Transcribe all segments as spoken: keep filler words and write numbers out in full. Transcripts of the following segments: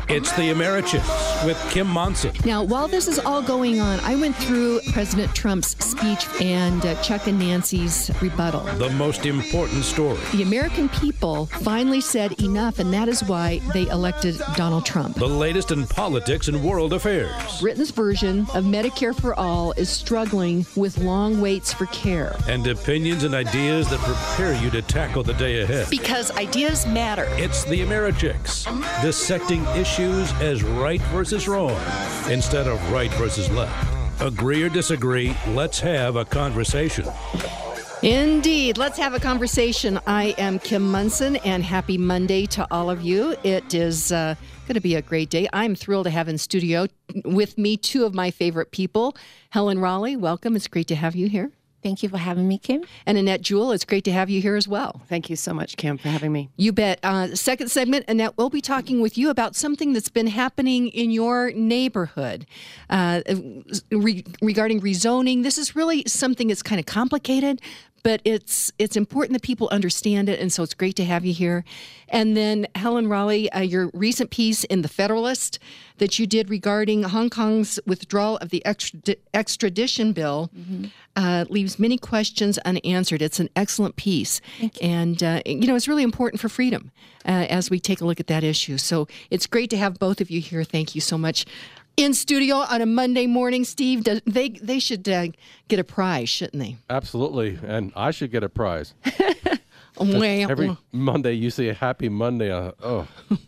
It's the Americhicks with Kim Monson. Now, while this is all going on, I went through President Trump's speech and uh, Chuck and Nancy's rebuttal. The most important story. The American people finally said enough, and that is why they elected Donald Trump. The latest in politics and world affairs. Britain's version of Medicare for All is struggling with long waits for care. And opinions and ideas that prepare you to tackle the day ahead. Because ideas matter. It's the Americhicks, dissecting issues as right versus wrong instead of right versus left. Agree or disagree, let's have a conversation. Indeed. Let's have a conversation. I am Kim Monson, and happy Monday to all of you. It is uh, going to be a great day. I'm thrilled to have in studio with me two of my favorite people. Helen Raleigh, welcome. It's great to have you here. Thank you for having me, Kim. And Annette Jewell, it's great to have you here as well. Thank you so much, Kim, for having me. You bet. Uh, second segment, Annette, we'll be talking with you about something that's been happening in your neighborhood uh, re- regarding rezoning. This is really something that's kind of complicated, but it's it's important that people understand it, and so it's great to have you here. And then, Helen Raleigh, uh, your recent piece in The Federalist that you did regarding Hong Kong's withdrawal of the extra- extradition bill mm-hmm. uh, leaves many questions unanswered. It's an excellent piece. Thank you. And, uh, you know, it's really important for freedom uh, as we take a look at that issue. So it's great to have both of you here. Thank you so much. In studio on a Monday morning, Steve, they they should uh, get a prize, shouldn't they? Absolutely, and I should get a prize. Well, every Monday you say a happy Monday. Uh, oh,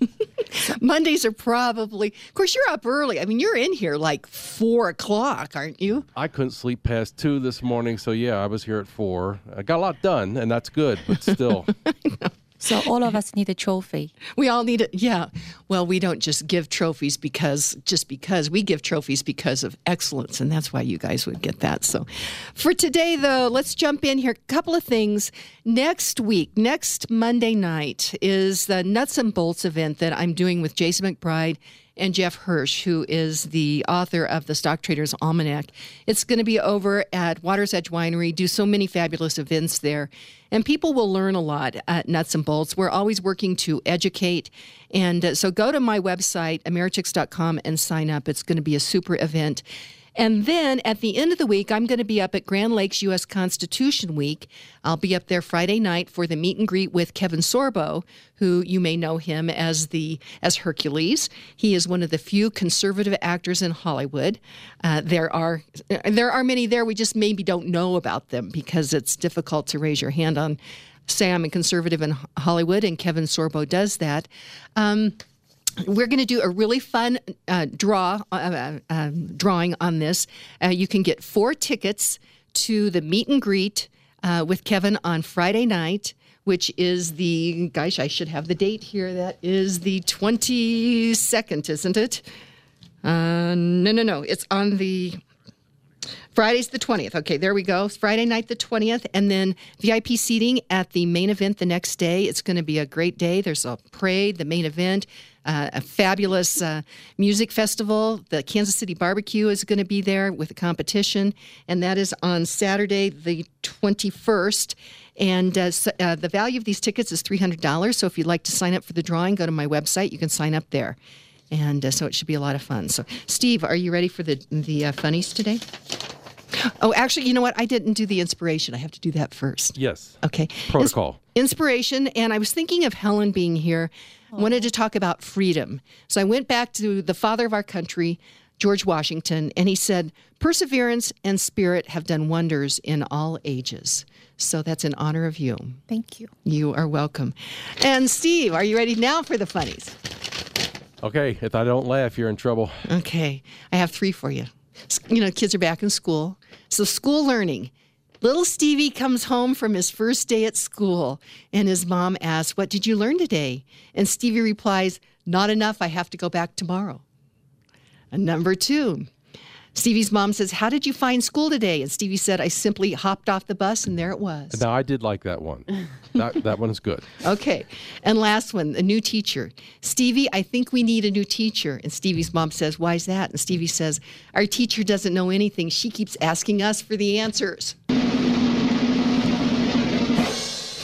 Mondays are probably, of course, you're up early. I mean, you're in here like four o'clock, aren't you? I couldn't sleep past two this morning, so yeah, I was here at four. I got a lot done, and that's good, but still. So all of us need a trophy. We all need it. Yeah. Well, we don't just give trophies because, just because. We give trophies because of excellence, and that's why you guys would get that. So for today, though, let's jump in here. A couple of things. Next week, next Monday night, is the Nuts and Bolts event that I'm doing with Jason McBride and Jeff Hirsch, who is the author of the Stock Traders Almanac. It's going to be over at Water's Edge Winery, do so many fabulous events there. And people will learn a lot at Nuts and Bolts. We're always working to educate. And uh, so go to my website, americhicks dot com, and sign up. It's going to be a super event. And then at the end of the week, I'm going to be up at Grand Lakes U S Constitution Week. I'll be up there Friday night for the meet and greet with Kevin Sorbo, who you may know him as the as Hercules. He is one of the few conservative actors in Hollywood. Uh, there are there are many there. We just maybe don't know about them because it's difficult to raise your hand on, say I'm a conservative in Hollywood, and Kevin Sorbo does that. Um, We're going to do a really fun uh, draw, uh, uh, drawing on this. Uh, you can get four tickets to the meet and greet uh, with Kevin on Friday night, which is the, gosh, I should have the date here. That is the twenty-second, isn't it? Uh, no, no, no. It's on the... Friday's the twentieth. Okay, there we go. It's Friday night the twentieth, and then V I P seating at the main event the next day. It's going to be a great day. There's a parade, the main event, uh, a fabulous uh, music festival. The Kansas City Barbecue is going to be there with a competition, and that is on Saturday the twenty-first. And uh, so, uh, the value of these tickets is three hundred dollars, so if you'd like to sign up for the drawing, go to my website. You can sign up there. And uh, so it should be a lot of fun. So, Steve, are you ready for the, the uh, funnies today? Oh, actually, you know what? I didn't do the inspiration. I have to do that first. Yes. Okay. Protocol. Ins- inspiration, and I was thinking of Helen being here. I wanted to talk about freedom. So I went back to the father of our country, George Washington, and he said, perseverance and spirit have done wonders in all ages. So that's in honor of you. Thank you. You are welcome. And Steve, are you ready now for the funnies? Okay, if I don't laugh, you're in trouble. Okay. I have three for you. You know, kids are back in school. So school learning. Little Stevie comes home from his first day at school, and his mom asks, what did you learn today? And Stevie replies, not enough. I have to go back tomorrow. And number two, Stevie's mom says, how did you find school today? And Stevie said, I simply hopped off the bus, and there it was. Now, I did like that one. that that one's good. Okay. And last one, a new teacher. Stevie, I think we need a new teacher. And Stevie's mom says, why is that? And Stevie says, our teacher doesn't know anything. She keeps asking us for the answers.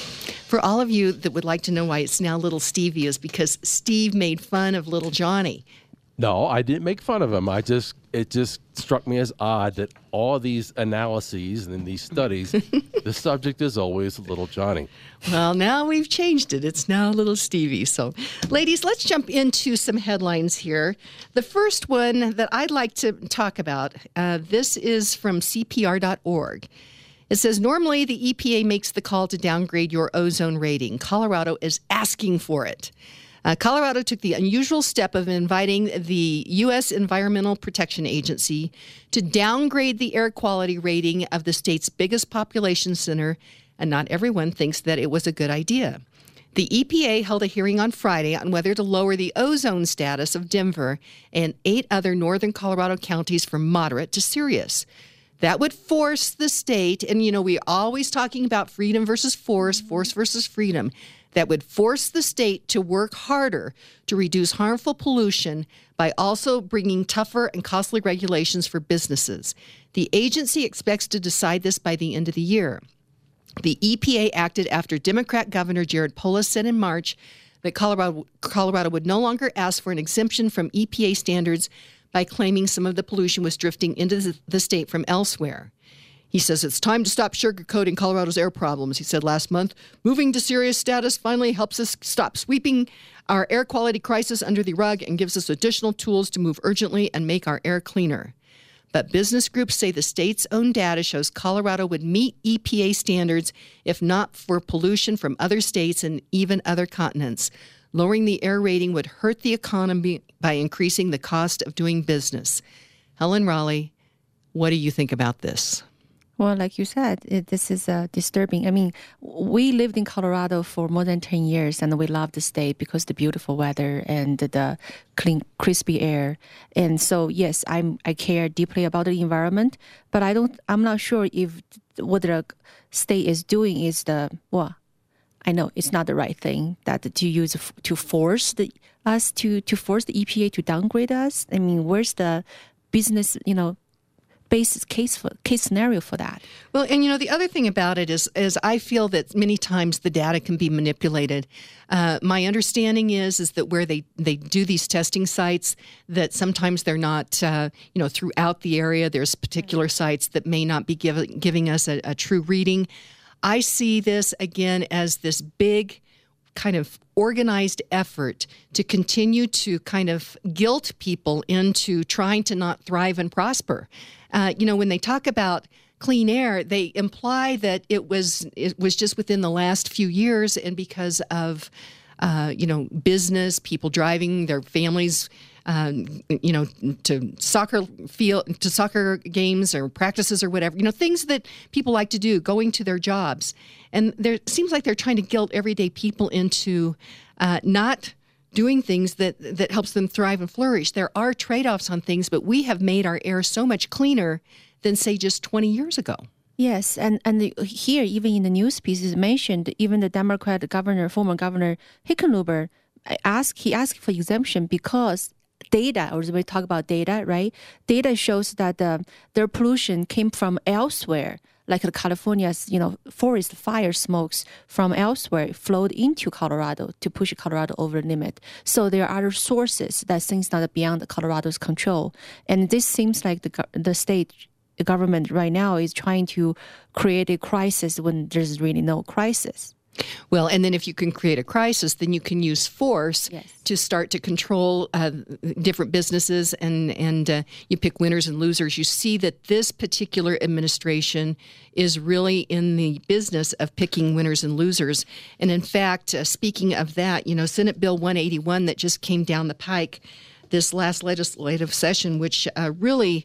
For all of you that would like to know why it's now Little Stevie, is because Steve made fun of Little Johnny. No, I didn't make fun of him. I just it just struck me as odd that all these analyses and these studies, the subject is always Little Johnny. Well, now we've changed it. It's now Little Stevie. So, ladies, let's jump into some headlines here. The first one that I'd like to talk about, uh, this is from C P R dot org. It says, normally the E P A makes the call to downgrade your ozone rating. Colorado is asking for it. Uh, Colorado took the unusual step of inviting the U S Environmental Protection Agency to downgrade the air quality rating of the state's biggest population center, and not everyone thinks that it was a good idea. The E P A held a hearing on Friday on whether to lower the ozone status of Denver and eight other northern Colorado counties from moderate to serious. That would force the state, and you know, we're always talking about freedom versus force, force versus freedom. That would force the state to work harder to reduce harmful pollution by also bringing tougher and costly regulations for businesses. The agency expects to decide this by the end of the year. The E P A acted after Democrat Governor Jared Polis said in March that Colorado, Colorado would no longer ask for an exemption from E P A standards by claiming some of the pollution was drifting into the state from elsewhere. He says it's time to stop sugarcoating Colorado's air problems, he said last month. Moving to serious status finally helps us stop sweeping our air quality crisis under the rug and gives us additional tools to move urgently and make our air cleaner. But business groups say the state's own data shows Colorado would meet E P A standards if not for pollution from other states and even other continents. Lowering the air rating would hurt the economy by increasing the cost of doing business. Helen Raleigh, what do you think about this? Well, like you said, it, this is uh, disturbing. I mean, we lived in Colorado for more than ten years, and we love the state because the beautiful weather and the clean, crispy air. And so, yes, I'm I care deeply about the environment, but I don't. I'm not sure if what the state is doing is the well. I know it's not the right thing that to use to force the us to to force the E P A to downgrade us. I mean, where's the business? You know. Basis case for case scenario for that. Well, and you know, the other thing about it is, is I feel that many times the data can be manipulated. Uh, my understanding is is that where they, they do these testing sites, that sometimes they're not, uh, you know, throughout the area. There's particular sites that may not be give, giving us a, a true reading. I see this again as this big kind of organized effort to continue to kind of guilt people into trying to not thrive and prosper. Uh, you know, when they talk about clean air, they imply that it was it was just within the last few years, and because of uh, you know business, people driving their families, um, you know, to soccer field, to soccer games or practices or whatever, you know, things that people like to do, going to their jobs, and there seems like they're trying to guilt everyday people into uh, not doing things that, that helps them thrive and flourish. There are trade-offs on things, but we have made our air so much cleaner than, say, just twenty years ago. Yes, and, and the, here, even in the news pieces mentioned, even the Democrat governor, former governor Hickenlooper, asked, he asked for exemption because data, or we talk about data, right? Data shows that uh, their pollution came from elsewhere. Like California's, you know, forest fire smokes from elsewhere flowed into Colorado to push Colorado over the limit. So there are other sources that things not beyond Colorado's control. And this seems like the the state government right now is trying to create a crisis when there's really no crisis. Well, and then if you can create a crisis, then you can use force yes. to start to control uh, different businesses, and, and uh, you pick winners and losers. You see that this particular administration is really in the business of picking winners and losers. And in fact, uh, speaking of that, you know, Senate Bill one eighty-one that just came down the pike this last legislative session, which uh, really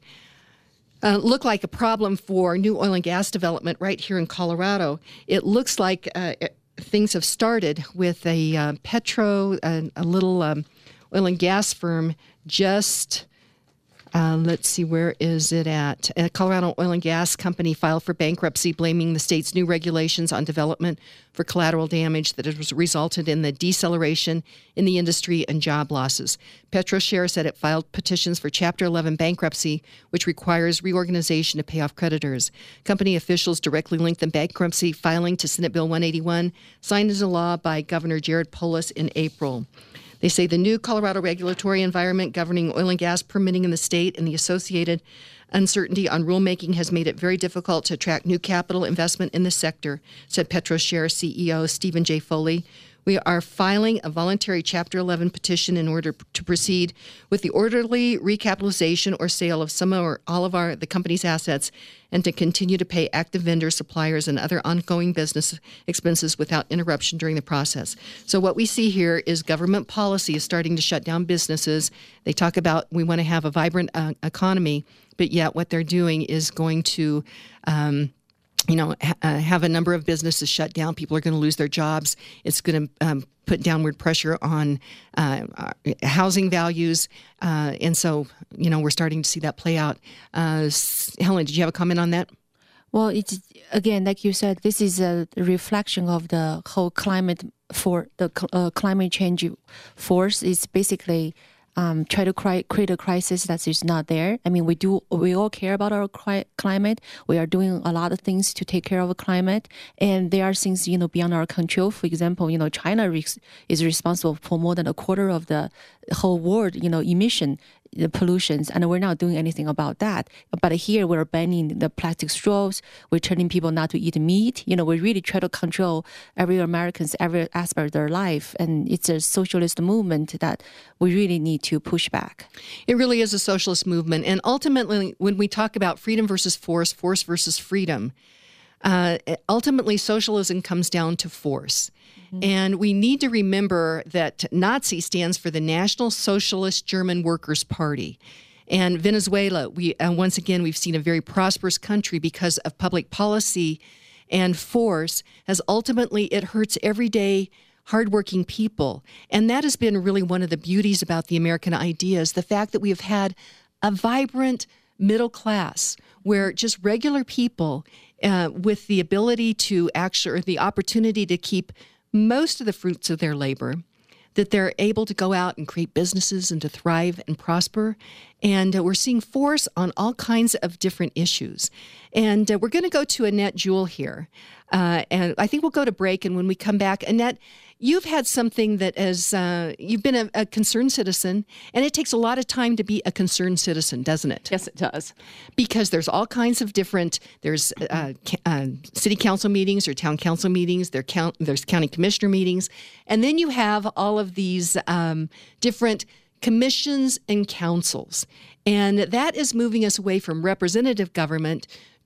Uh, look like a problem for new oil and gas development right here in Colorado. It looks like uh, things have started with a uh, petro, uh, a little um, oil and gas firm just Uh, let's see, where is it at? A Colorado Oil and Gas Company filed for bankruptcy, blaming the state's new regulations on development for collateral damage that has resulted in the deceleration in the industry and job losses. PetroShare said it filed petitions for Chapter eleven bankruptcy, which requires reorganization to pay off creditors. Company officials directly linked the bankruptcy filing to Senate Bill one eighty-one, signed into law by Governor Jared Polis in April. They say the new Colorado regulatory environment governing oil and gas permitting in the state and the associated uncertainty on rulemaking has made it very difficult to attract new capital investment in the sector, said PetroShare C E O Stephen J. Foley. We are filing a voluntary Chapter eleven petition in order to proceed with the orderly recapitalization or sale of some or all of our the company's assets and to continue to pay active vendors, suppliers, and other ongoing business expenses without interruption during the process. So what we see here is government policy is starting to shut down businesses. They talk about we want to have a vibrant uh, economy, but yet what they're doing is going to um, you know, ha- uh, have a number of businesses shut down. People are going to lose their jobs. It's going to um, put downward pressure on uh, housing values. Uh, and so, you know, we're starting to see that play out. Uh, Helen, did you have a comment on that? Well, it's again, like you said, this is a reflection of the whole climate for the uh, climate change force. It's basically Um, try to cri- create a crisis that is not there. I mean, we do. We all care about our cri- climate. We are doing a lot of things to take care of the climate, and there are things you know beyond our control. For example, you know, China re- is responsible for more than a quarter of the whole world, you know, emission. The pollutions, and we're not doing anything about that. But here we're banning the plastic straws. We're telling people not to eat meat. You know, we really try to control every American's every aspect of their life, and it's a socialist movement that we really need to push back. It really is a socialist movement, and ultimately, when we talk about freedom versus force, force versus freedom, uh, ultimately socialism comes down to force. And we need to remember that Nazi stands for the National Socialist German Workers' Party. And Venezuela, we uh, once again, we've seen a very prosperous country because of public policy and force, as ultimately it hurts everyday hardworking people. And that has been really one of the beauties about the American idea is the fact that we have had a vibrant middle class where just regular people uh, with the ability to actually, or the opportunity to keep most of the fruits of their labor, that they're able to go out and create businesses and to thrive and prosper. And uh, we're seeing force on all kinds of different issues. And uh, we're going to go to Annette Jewell here. Uh, and I think we'll go to break. And when we come back, Annette, you've had something that is, uh, you've been a, a concerned citizen, and it takes a lot of time to be a concerned citizen, doesn't it? Yes, it does. Because there's all kinds of different, there's uh, uh, city council meetings or town council meetings, there count, there's county commissioner meetings, and then you have all of these um, different commissions and councils. And that is moving us away from representative government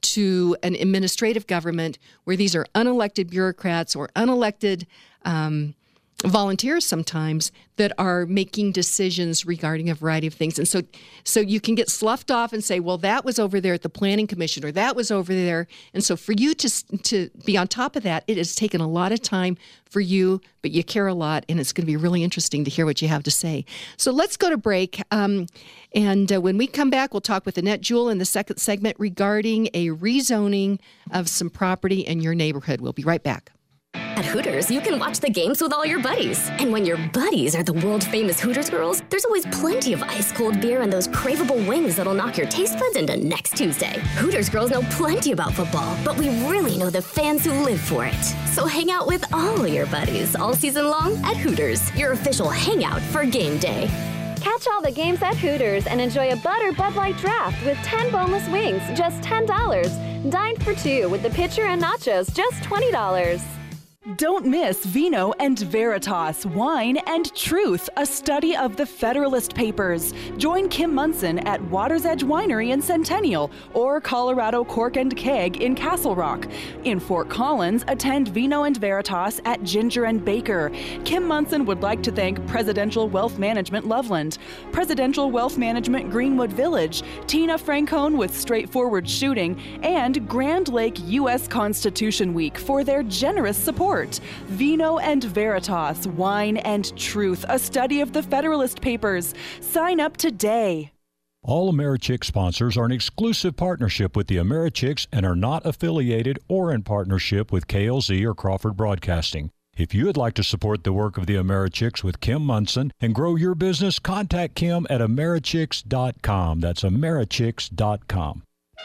to an administrative government where these are unelected bureaucrats or unelected um, volunteers sometimes that are making decisions regarding a variety of things. And so so you can get sloughed off and say, well, that was over there at the Planning Commission or that was over there. And so for you to to be on top of that, it has taken a lot of time for you, but you care a lot, and it's going to be really interesting to hear what you have to say. So let's go to break. Um, and uh, when we come back, we'll talk with Annette Jewell in the second segment regarding a rezoning of some property in your neighborhood. We'll be right back. At Hooters, you can watch the games with all your buddies. And when your buddies are the world-famous Hooters girls, there's always plenty of ice-cold beer and those craveable wings that'll knock your taste buds into next Tuesday. Hooters girls know plenty about football, but we really know the fans who live for it. So hang out with all your buddies all season long at Hooters, your official hangout for game day. Catch all the games at Hooters and enjoy a Butter Bud Light draft with ten boneless wings, just ten dollars. Dine for two with the pitcher and nachos, just twenty dollars. Don't miss Vino and Veritas, Wine and Truth, a study of the Federalist Papers. Join Kim Munson at Water's Edge Winery in Centennial or Colorado Cork and Keg in Castle Rock. In Fort Collins, attend Vino and Veritas at Ginger and Baker. Kim Munson would like to thank Presidential Wealth Management Loveland, Presidential Wealth Management Greenwood Village, Tina Francone with Straightforward Shooting, and Grand Lake U S Constitution Week for their generous support. Vino and Veritas, Wine and Truth, a study of the Federalist Papers. Sign up today. All AmeriChicks sponsors are an exclusive partnership with the AmeriChicks and are not affiliated or in partnership with K L Z or Crawford Broadcasting. If you would like to support the work of the AmeriChicks with Kim Munson and grow your business, contact Kim at Americhicks dot com. That's Americhicks dot com.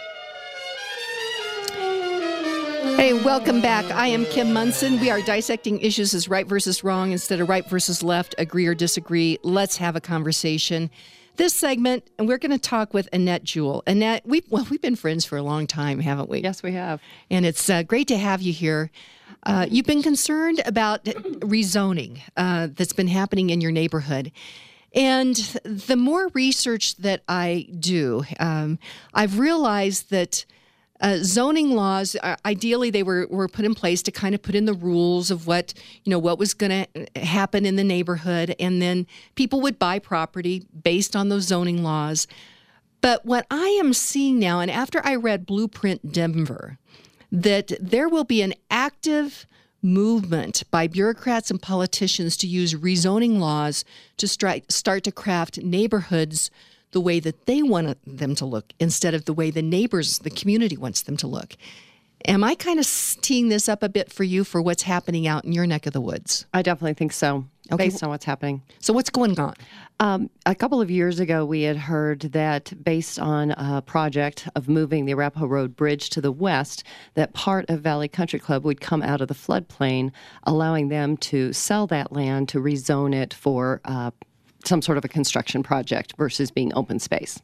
Hey, welcome back. I am Kim Munson. We are dissecting issues as right versus wrong instead of right versus left, agree or disagree. Let's have a conversation. This segment, and we're going to talk with Annette Jewell. Annette, we've, well, we've been friends for a long time, haven't we? Yes, we have. And it's uh, great to have you here. Uh, you've been concerned about rezoning uh, that's been happening in your neighborhood. And the more research that I do, um, I've realized that Uh, zoning laws, uh, ideally, they were, were put in place to kind of put in the rules of what, you know, what was going to happen in the neighborhood. And then people would buy property based on those zoning laws. But what I am seeing now, and after I read Blueprint Denver, that there will be an active movement by bureaucrats and politicians to use rezoning laws to stri- start to craft neighborhoods the way that they want them to look instead of the way the neighbors, the community wants them to look. Am I kind of teeing this up a bit for you for what's happening out in your neck of the woods? I definitely think so, Okay. based on what's happening. So what's going on? Um, a couple of years ago, we had heard that based on a project of moving the Arapahoe Road Bridge to the west, that part of Valley Country Club would come out of the floodplain, allowing them to sell that land to rezone it for uh, some sort of a construction project versus being open space.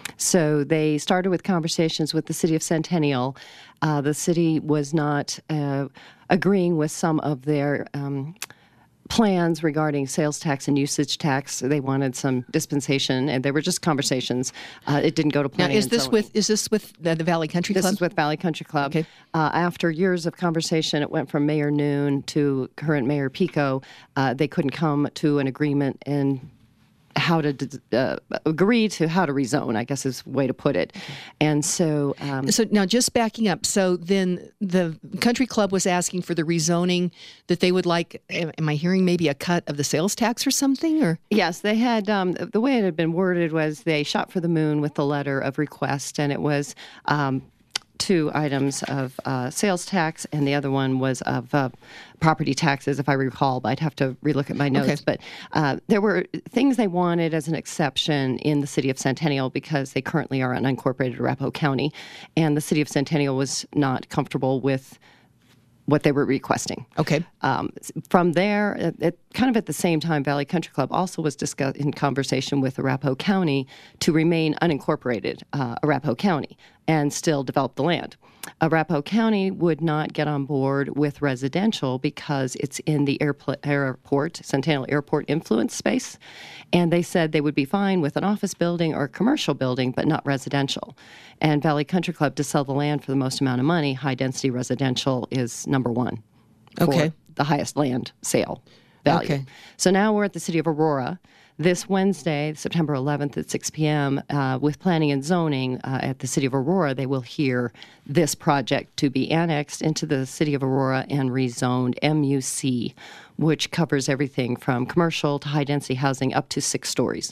So they started with conversations with the city of Centennial. Uh, the city was not uh, agreeing with some of their um, plans regarding sales tax and usage tax. They wanted some dispensation, and they were just conversations. Uh, it didn't go to Now, planning. is and this zoning. with is this with the, the Valley Country This Club? is with Valley Country Club. Okay. Uh, after years of conversation, it went from Mayor Noon to current Mayor Pico. Uh, they couldn't come to an agreement in how to uh, agree to how to rezone, I guess is the way to put it. And so... Um, So now just backing up, so then the country club was asking for the rezoning that they would like, am I hearing maybe a cut of the sales tax or something? Or Yes, they had, um, the way it had been worded was they shot for the moon with the letter of request, and it was um, two items of uh, sales tax, and the other one was of uh, property taxes, if I recall, but I'd have to relook at my notes. Okay. But uh, there were things they wanted as an exception in the city of Centennial because they currently are an unincorporated Arapahoe County, and the city of Centennial was not comfortable with what they were requesting. Okay. Um, from there, at, at, kind of at the same time, Valley Country Club also was discuss- in conversation with Arapahoe County to remain unincorporated uh, Arapahoe County and still develop the land. Arapahoe County would not get on board with residential because it's in the airpl- airport, Centennial Airport influence space, and they said they would be fine with an office building or a commercial building, but not residential. And Valley Country Club, to sell the land for the most amount of money, high-density residential is number one for Okay. the highest land sale value. Okay. So now we're at the city of Aurora. This Wednesday, September eleventh at six p.m., uh, with planning and zoning uh, at the city of Aurora, they will hear this project to be annexed into the city of Aurora and rezoned M U C, which covers everything from commercial to high-density housing up to six stories.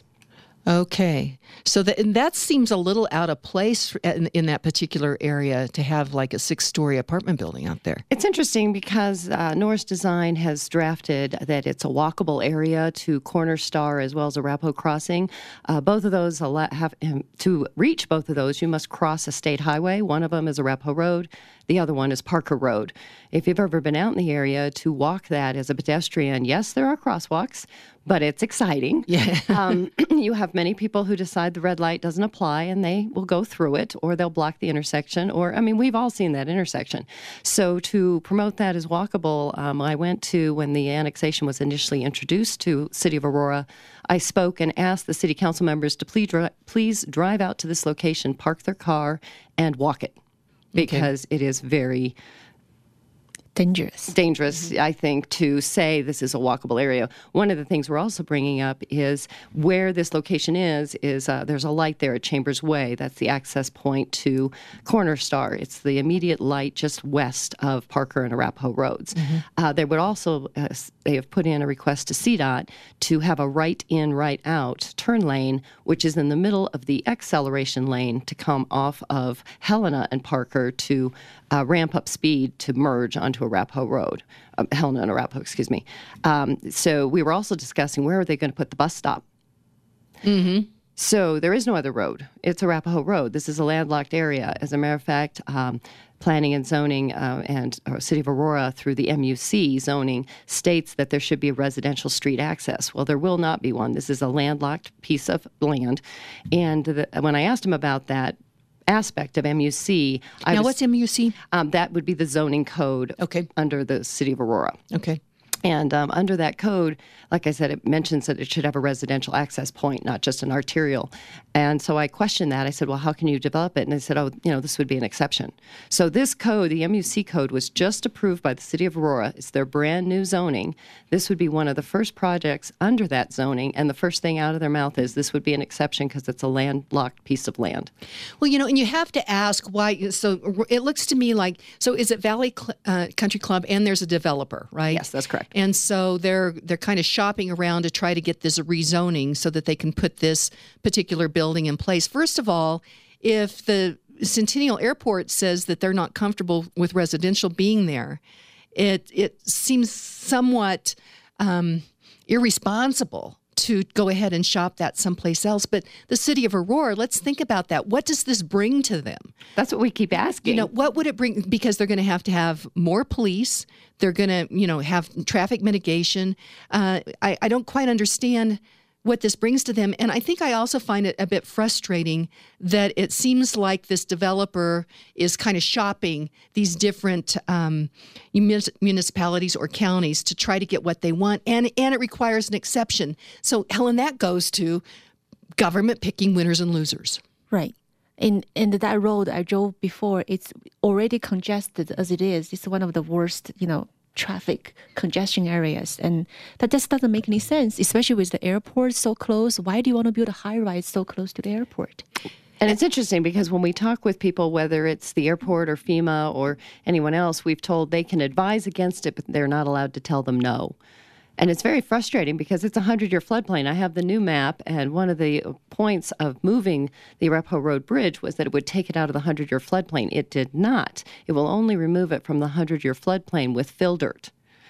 Okay. So that, and that seems a little out of place in, in that particular area to have like a six-story apartment building out there. It's interesting because uh, Norris Design has drafted that it's a walkable area to Corner Star as well as Arapahoe Crossing. Uh, both of those allow, have um, to reach both of those, you must cross a state highway. One of them is Arapahoe Road. The other one is Parker Road. If you've ever been out in the area to walk that as a pedestrian, yes, there are crosswalks, but it's exciting. Yeah. um, you have many people who decide the red light doesn't apply and they will go through it, or they'll block the intersection, or, I mean, we've all seen that intersection. So to promote that as walkable, um, I went to, when the annexation was initially introduced to City of Aurora, I spoke and asked the city council members to please, dri- please drive out to this location, park their car, and walk it, because it is very dangerous. dangerous, Mm-hmm. I think, to say this is a walkable area. One of the things we're also bringing up is where this location is, is uh, there's a light there at Chambers Way. That's the access point to Corner Star. It's the immediate light just west of Parker and Arapahoe Roads. Mm-hmm. Uh, they would also, uh, they have put in a request to C DOT to have a right in, right out turn lane, which is in the middle of the acceleration lane to come off of Helena and Parker to uh, ramp up speed to merge onto Arapahoe Road, um, Helena and Arapahoe, excuse me. Um, so we were also discussing where are they going to put the bus stop. Mm-hmm. So there is no other road. It's Arapahoe Road. This is a landlocked area. As a matter of fact, um, Planning and Zoning uh, and uh, City of Aurora through the M U C zoning states that there should be a residential street access. Well, there will not be one. This is a landlocked piece of land. And the, when I asked him about that aspect of M U C, I Now, was, what's M U C? Um, that would be the zoning code Okay. under the City of Aurora. Okay. And um, under that code, like I said, it mentions that it should have a residential access point, not just an arterial. And so I questioned that. I said, well, how can you develop it? And they said, oh, you know, this would be an exception. So this code, the M U C code, was just approved by the City of Aurora. It's their brand new zoning. This would be one of the first projects under that zoning. And the first thing out of their mouth is this would be an exception because it's a landlocked piece of land. Well, you know, and you have to ask why. So it looks to me like, so is it Valley Cl- uh, Country Club and there's a developer, right? Yes, that's correct. And so they're they're kind of shopping around to try to get this rezoning so that they can put this particular building in place. First of all, if the Centennial Airport says that they're not comfortable with residential being there, it it seems somewhat um, irresponsible to go ahead and shop that someplace else. But the City of Aurora, let's think about that. What does this bring to them? That's what we keep asking. You know, what would it bring? Because they're going to have to have more police. They're going to, you know, have traffic mitigation. Uh, I, I don't quite understand what this brings to them. And I think I also find it a bit frustrating that it seems like this developer is kind of shopping these different um, munis- municipalities or counties to try to get what they want. And, and it requires an exception. So, Helen, that goes to government picking winners and losers. Right. And, and that road I drove before, it's already congested as it is. It's one of the worst, you know, traffic congestion areas. And that just doesn't make any sense, especially with the airport so close. Why do you want to build a high rise so close to the airport? And it's interesting because when we talk with people, whether it's the airport or FEMA or anyone else, we've told they can advise against it, but they're not allowed to tell them no. And it's very frustrating because it's a hundred-year floodplain. I have the new map, and one of the points of moving the Arapahoe Road Bridge was that it would take it out of the hundred-year floodplain. It did not. It will only remove it from the hundred-year floodplain with fill dirt.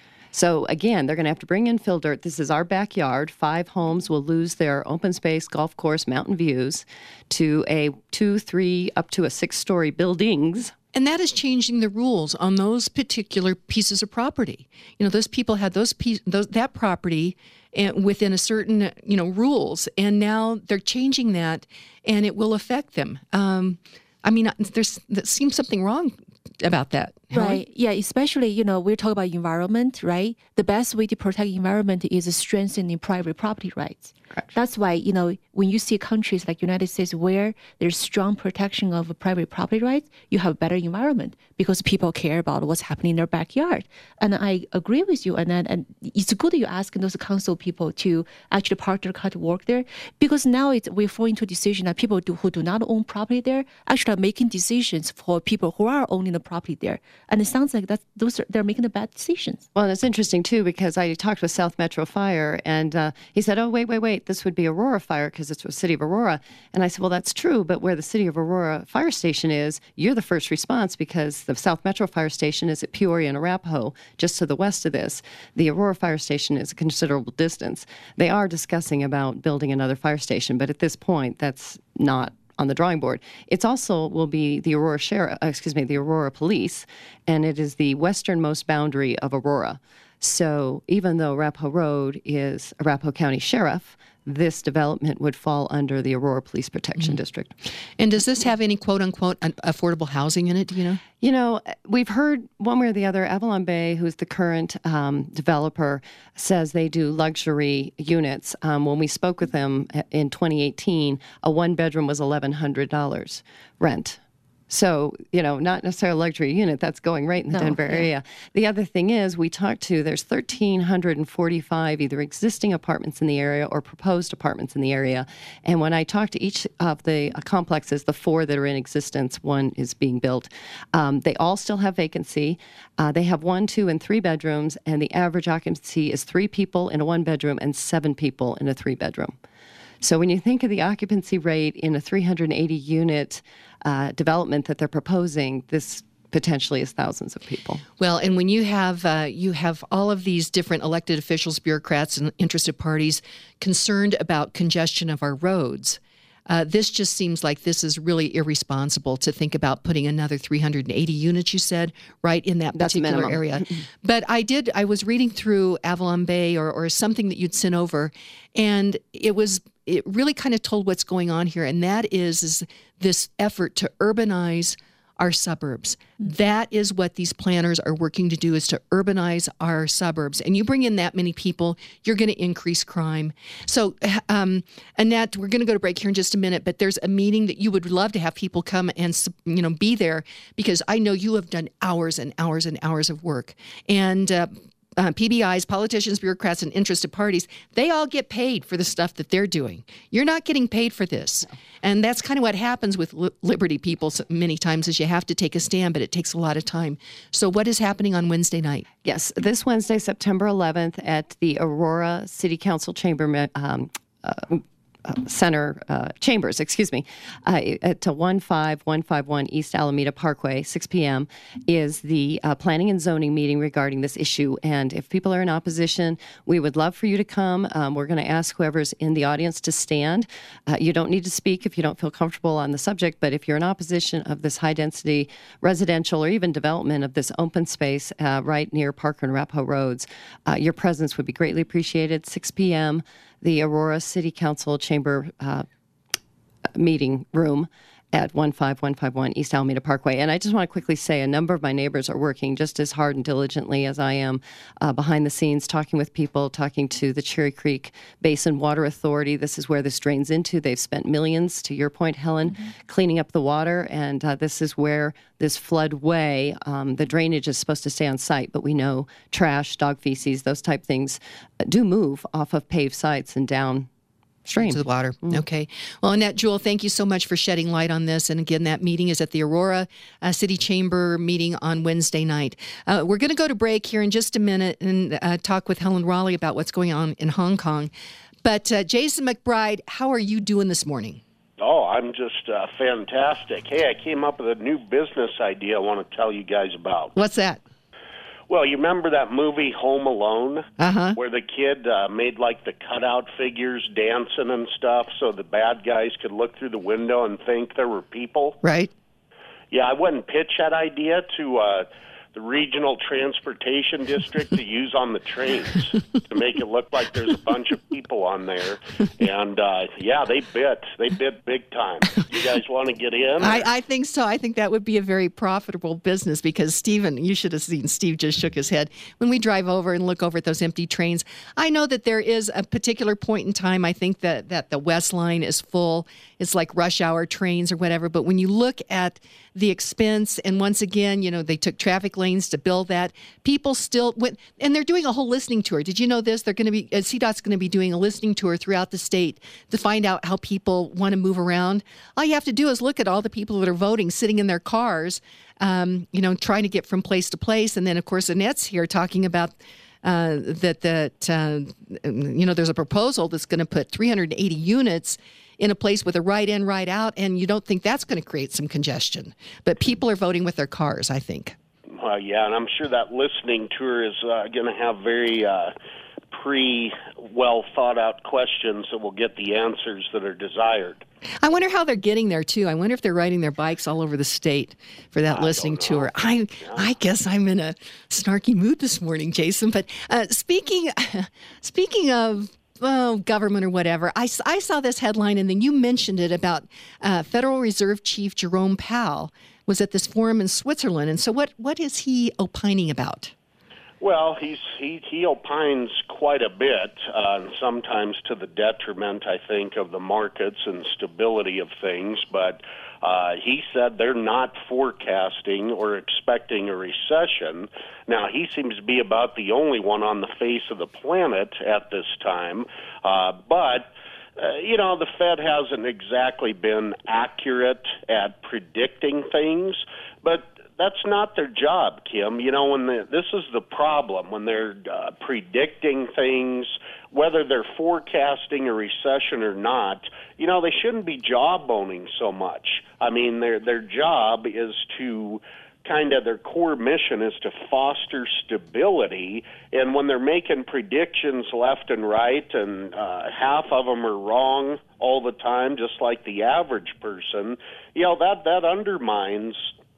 So, again, they're going to have to bring in fill dirt. This is our backyard. Five homes will lose their open space, golf course, mountain views to a two, three, up to a six-story buildings. And that is changing the rules on those particular pieces of property. You know, those people had those piece, those that property and within a certain, you know, rules, and now they're changing that, and it will affect them. Um, I mean, there's there seems something wrong about that. Helen? Right. Yeah. Especially, you know, we're talking about environment, right? The best way to protect environment is strengthening private property rights. Correct. That's why, you know, when you see countries like United States where there's strong protection of private property rights, you have a better environment because people care about what's happening in their backyard. And I agree with you. And then, and it's good that you ask those council people to actually park their car to work there, because now it's, we fall into a decision that people do, who do not own property there actually are making decisions for people who are owning the property there. And it sounds like that's, those are, they're making the bad decisions. Well, and it's interesting, too, because I talked with South Metro Fire, and uh, he said, oh, wait, wait, wait, this would be Aurora Fire because it's the City of Aurora. And I said, well, that's true, but where the City of Aurora Fire Station is, you're the first response because the South Metro Fire Station is at Peoria and Arapahoe, just to the west of this. The Aurora Fire Station is a considerable distance. They are discussing about building another fire station, but at this point, that's not on the drawing board. It's also will be the Aurora Sheriff, uh, excuse me, the Aurora Police, and it is the westernmost boundary of Aurora. So even though Arapahoe Road is Arapahoe County Sheriff, this development would fall under the Aurora Police Protection mm-hmm. District. And does this have any quote-unquote affordable housing in it, do you know? You know, we've heard one way or the other, Avalon Bay, who's the current um, developer, says they do luxury units. Um, when we spoke with them in twenty eighteen, a one-bedroom was eleven hundred dollars rent. So, you know, not necessarily a luxury unit, that's going right in the No, Denver yeah. area. The other thing is, we talked to, there's one thousand three hundred forty-five either existing apartments in the area or proposed apartments in the area. And when I talked to each of the uh, complexes, the four that are in existence, one is being built, um, they all still have vacancy. Uh, they have one, two, and three bedrooms, and the average occupancy is three people in a one bedroom and seven people in a three bedroom. So when you think of the occupancy rate in a three hundred eighty unit uh, development that they're proposing, this potentially is thousands of people. Well, and when you have uh, you have all of these different elected officials, bureaucrats, and interested parties concerned about congestion of our roads, uh, this just seems like this is really irresponsible to think about putting another three hundred eighty units, you said, right in that That's particular minimum. area. But I did, I was reading through Avalon Bay or, or something that you'd sent over, and it was, it really kind of told what's going on here, and that is, is this effort to urbanize our suburbs. That is what these planners are working to do, is to urbanize our suburbs. And you bring in that many people, you're going to increase crime. So, um, Annette, we're going to go to break here in just a minute, but there's a meeting that you would love to have people come and, you know, be there, because I know you have done hours and hours and hours of work. And uh, Uh, P B Is, politicians, bureaucrats, and interested parties, they all get paid for the stuff that they're doing. You're not getting paid for this. And that's kind of what happens with li- Liberty people so many times, is you have to take a stand, but it takes a lot of time. So what is happening on Wednesday night? Yes, this Wednesday, September eleventh, at the Aurora City Council Chamber um, uh, Uh, Center uh, Chambers, excuse me, uh, at one five one five one East Alameda Parkway, six p.m., is the uh, planning and zoning meeting regarding this issue. And if people are in opposition, we would love for you to come. Um, we're going to ask whoever's in the audience to stand. Uh, you don't need to speak if you don't feel comfortable on the subject, but if you're in opposition of this high-density residential or even development of this open space uh, right near Parker and Arapahoe Roads, uh, your presence would be greatly appreciated. six p.m., the Aurora City Council Chamber uh, meeting room at one five one five one East Alameda Parkway. And I just want to quickly say, a number of my neighbors are working just as hard and diligently as I am uh, behind the scenes, talking with people, talking to the Cherry Creek Basin Water Authority. This is where this drains into. They've spent millions, to your point, Helen, mm-hmm. cleaning up the water. And uh, this is where this floodway, um, the drainage is supposed to stay on site, but we know trash, dog feces, those type things uh, do move off of paved sites and down stream. To the water. Mm. Okay. Well, Annette Jewell, thank you so much for shedding light on this. And again, that meeting is at the Aurora uh, City Chamber meeting on Wednesday night. Uh, we're going to go to break here in just a minute and uh, talk with Helen Raleigh about what's going on in Hong Kong. But uh, Jason McBride, how are you doing this morning? Oh, I'm just uh, fantastic. Hey, I came up with a new business idea I want to tell you guys about. What's that? Well, you remember that movie Home Alone, uh-huh. where the kid uh, made like the cutout figures dancing and stuff so the bad guys could look through the window and think there were people? Right. Yeah, I wouldn't pitch that idea to uh, the regional transportation district to use on the trains to make it look like there's a bunch of people on there. And, uh, yeah, they bit. They bit big time. You guys want to get in? I, I think so. I think that would be a very profitable business, because Stephen, you should have seen Steve just shook his head. When we drive over and look over at those empty trains, I know that there is a particular point in time, I think that, that the West Line is full. It's like rush hour trains or whatever. But when you look at the expense, and once again, you know, they took traffic lanes to build that, people still went, and they're doing a whole listening tour. Did you know this? They're going to be, uh, C DOT's going to be doing a listening tour throughout the state to find out how people want to move around. All you have to do is look at all the people that are voting sitting in their cars, um, you know, trying to get from place to place. And then, of course, Annette's here talking about uh, that, that uh, you know, there's a proposal that's going to put three hundred eighty units in a place with a right in, right out, and you don't think that's going to create some congestion. But people are voting with their cars, I think. Well, yeah, and I'm sure that listening tour is uh, going to have very uh, pre, well thought out questions that will get the answers that are desired. I wonder how they're getting there too. I wonder if they're riding their bikes all over the state for that I listening don't know. tour. I Yeah. I guess I'm in a snarky mood this morning, Jason. But uh, speaking speaking of oh, government or whatever, I, I saw this headline, and then you mentioned it about uh, Federal Reserve Chief Jerome Powell was at this forum in Switzerland. And so what, what is he opining about? Well, he's he, he opines quite a bit, uh, and sometimes to the detriment, I think, of the markets and stability of things. But Uh, he said they're not forecasting or expecting a recession. Now, he seems to be about the only one on the face of the planet at this time. Uh, but, uh, you know, the Fed hasn't exactly been accurate at predicting things. But that's not their job, Kim. You know, when the, this is the problem, when they're uh, predicting things, whether they're forecasting a recession or not, you know, they shouldn't be jawboning so much. I mean, their their job is to kind of, their core mission is to foster stability, and when they're making predictions left and right, and uh, half of them are wrong all the time, just like the average person, you know, that, that undermines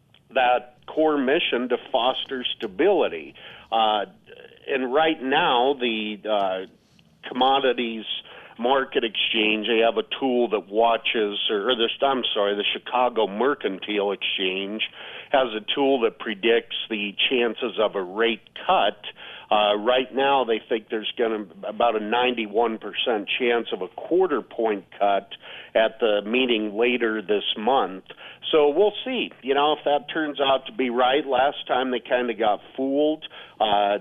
that core mission to foster stability. Uh, and right now, the uh, commodities market exchange, they have a tool that watches, or, or this, I'm sorry, the Chicago Mercantile Exchange has a tool that predicts the chances of a rate cut. Uh, right now, they think there's going to about a ninety-one percent chance of a quarter point cut at the meeting later this month. So we'll see, you know, if that turns out to be right. Last time they kind of got fooled. Uh,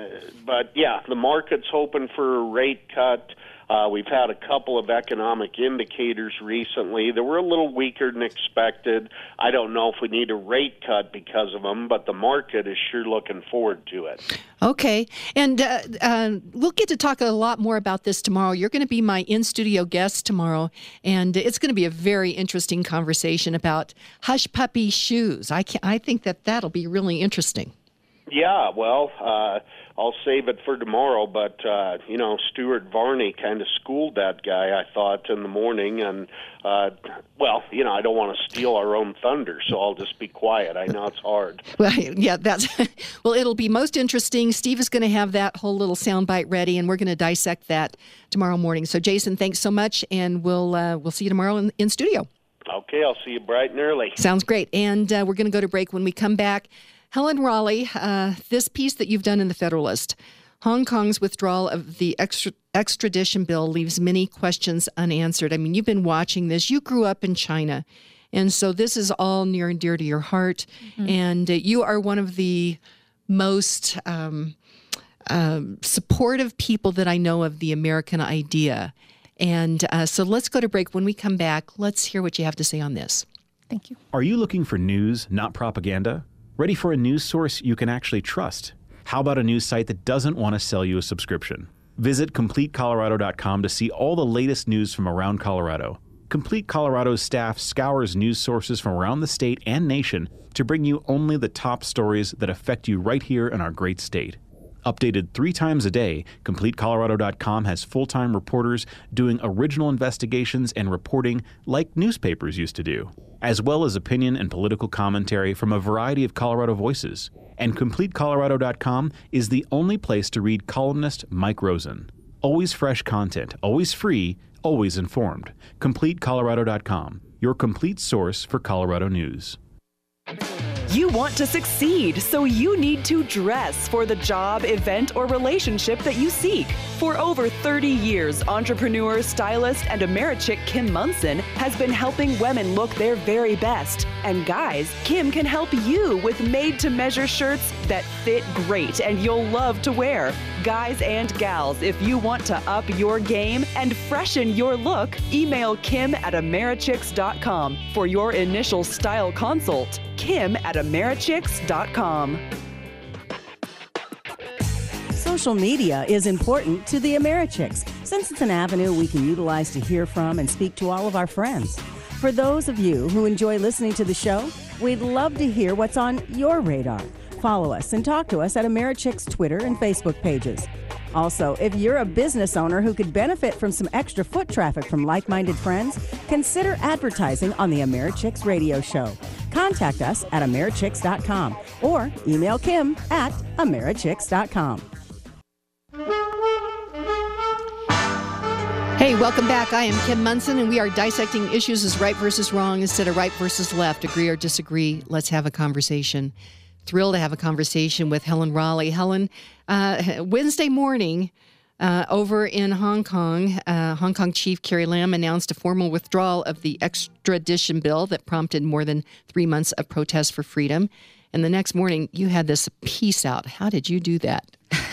but, yeah, the market's hoping for a rate cut. Uh, we've had a couple of economic indicators recently that were a little weaker than expected. I don't know if we need a rate cut because of them, but the market is sure looking forward to it. Okay. And uh, uh, we'll get to talk a lot more about this tomorrow. You're going to be my in-studio guest tomorrow, and it's going to be a very interesting conversation about hush puppy shoes. I, can, I think that that'll be really interesting. Yeah, well, uh, I'll save it for tomorrow, but, uh, you know, Stuart Varney kind of schooled that guy, I thought, in the morning, and, uh, well, you know, I don't want to steal our own thunder, so I'll just be quiet. I know it's hard. Well, yeah, that's, well, it'll be most interesting. Steve is going to have that whole little soundbite ready, and we're going to dissect that tomorrow morning. So, Jason, thanks so much, and we'll, uh, we'll see you tomorrow in, in studio. Okay, I'll see you bright and early. Sounds great, and uh, we're going to go to break. When we come back, Helen Raleigh, uh, this piece that you've done in the Federalist, Hong Kong's withdrawal of the extra, extradition bill leaves many questions unanswered. I mean, you've been watching this. You grew up in China, and so this is all near and dear to your heart. Mm-hmm. And uh, you are one of the most um, um, supportive people that I know of the American idea. And uh, so let's go to break. When we come back, let's hear what you have to say on this. Thank you. Are you looking for news, not propaganda? Ready for a news source you can actually trust? How about a news site that doesn't want to sell you a subscription? Visit complete colorado dot com to see all the latest news from around Colorado. Complete Colorado's staff scours news sources from around the state and nation to bring you only the top stories that affect you right here in our great state. Updated three times a day, complete colorado dot com has full-time reporters doing original investigations and reporting like newspapers used to do, as well as opinion and political commentary from a variety of Colorado voices. And complete colorado dot com is the only place to read columnist Mike Rosen. Always fresh content, always free, always informed. complete colorado dot com, your complete source for Colorado news. You want to succeed, so you need to dress for the job, event, or relationship that you seek. For over thirty years, entrepreneur, stylist, and Americhick Kim Munson has been helping women look their very best. And guys, Kim can help you with made-to-measure shirts that fit great and you'll love to wear. Guys and gals, if you want to up your game and freshen your look, email Kim at Americhicks dot com for your initial style consult. Kim at Americhicks dot com. Social media is important to the Americhicks since it's an avenue we can utilize to hear from and speak to all of our friends. For those of you who enjoy listening to the show, we'd love to hear what's on your radar. Follow us and talk to us at Americhicks Twitter and Facebook pages. Also, if you're a business owner who could benefit from some extra foot traffic from like-minded friends, consider advertising on the Americhicks radio show. Contact us at Americhicks dot com or email Kim at Americhicks dot com. Hey, welcome back. I am Kim Munson, and we are dissecting issues as right versus wrong instead of right versus left. Agree or disagree, let's have a conversation. Thrilled to have a conversation with Helen Raleigh. Helen, uh, Wednesday morning, Uh, over in Hong Kong, uh, Hong Kong Chief Carrie Lam announced a formal withdrawal of the extradition bill that prompted more than three months of protests for freedom. And the next morning, you had this peace out. How did you do that?